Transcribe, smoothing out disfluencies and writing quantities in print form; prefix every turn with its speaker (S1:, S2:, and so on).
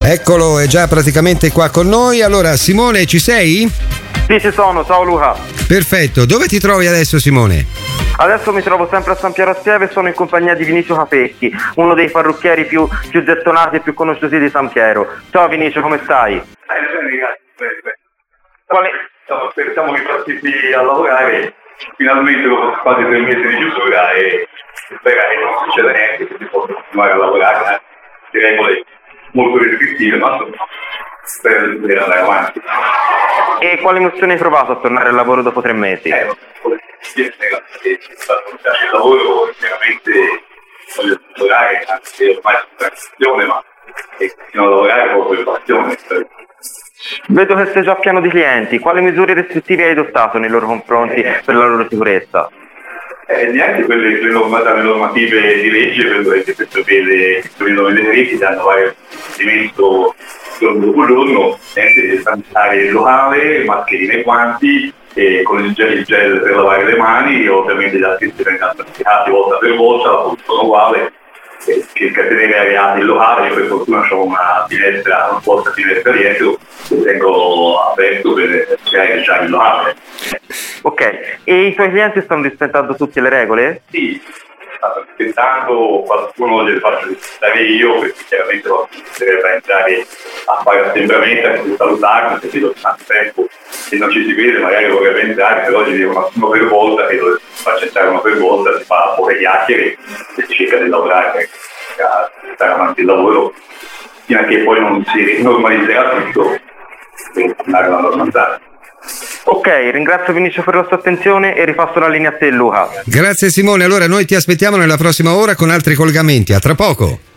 S1: Eccolo, è già praticamente qua con noi. Allora, Simone, ci sei?
S2: Sì, ci sono, ciao Luca.
S1: Perfetto, dove ti trovi adesso, Simone?
S2: Adesso mi trovo sempre a San Piero a Sieve e sono in compagnia di Vinicio Capecchi, uno dei parrucchieri più gettonati e più conosciuti di San Piero. Ciao Vinicio, come stai?
S3: Bene, grazie. Siamo ripartiti a lavorare, finalmente dopo quasi 3 mesi di chiusura e spero che non succeda niente, che si possa continuare a lavorare, di regole molto restrittive, ma insomma spero di poter andare avanti.
S2: E quale emozione hai provato a tornare al lavoro dopo 3 mesi?
S3: Il lavoro chiaramente voglio lavorare, anche ormai è una passione, ma continuo a lavorare proprio per passione.
S2: Vedo che sei già pieno di clienti, quali misure restrittive hai adottato nei loro confronti per la loro sicurezza?
S3: Neanche le normative di legge, perché questo vede le reti danno vario investimento giorno dopo giorno, niente sanitario il locale, mascherine e guanti, e con il gel per lavare le mani, ovviamente gli artisti vengono applicati volta per volta, la posizione uguale, cerca di tenere areati il locale. Io per fortuna ho una porta finestra dietro, che tengo aperto per creare già il locale.
S2: Ok, e i tuoi clienti stanno rispettando tutte le regole?
S3: Sì, stanno rispettando, qualcuno glielo faccio rispettare io, perché chiaramente deve entrare a fare assembramento, anche per salutarmi, perché vedo tanto tempo e non ci si vede, magari vorrebbe entrare, però gli dico uno per volta, che lo faccio entrare uno per volta, si fa poche chiacchiere e si cerca di lavorare, stare avanti il lavoro, fino a che poi non si normalizzerà tutto per tornare alla normalità.
S2: Ok, ringrazio Vinicio per la sua attenzione e ripasso la linea a te, Luca.
S1: Grazie Simone, allora noi ti aspettiamo nella prossima ora con altri collegamenti. A tra poco.